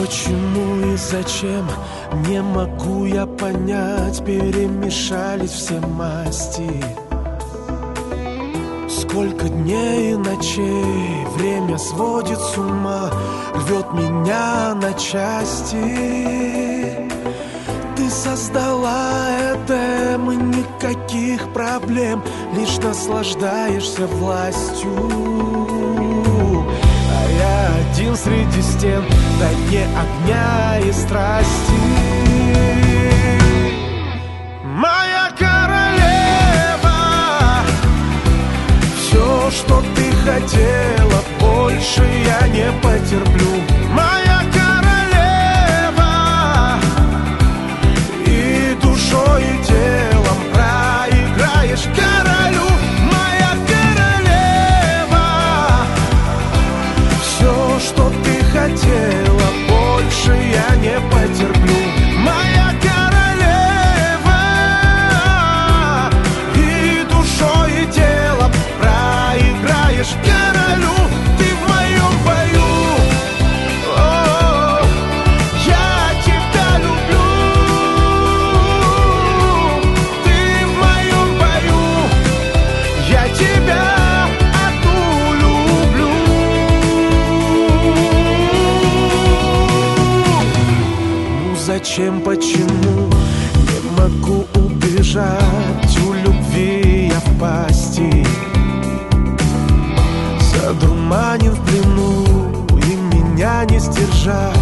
почему и зачем, не могу я понять. Перемешались все масти. Сколько дней и ночей, время сводит с ума, рвет меня на части. Ты создала Эдем, и никаких проблем, лишь наслаждаешься властью. А я один среди стен, на дне огня и страсти. Моя королева, все, что ты хотела, больше я не потерплю. Моя королева, и душой, и телом проиграешь королю. Моя королева, все, что ты хотела, больше я не потерплю. Моя королева, и душой, и телом проиграешь королю. Ты в моем бою, я тебя люблю. Ты в моем бою, я тебя одну люблю. Ну зачем, почему не могу убежать? У любви я в пасти, задурманен в плену, и меня не сдержать.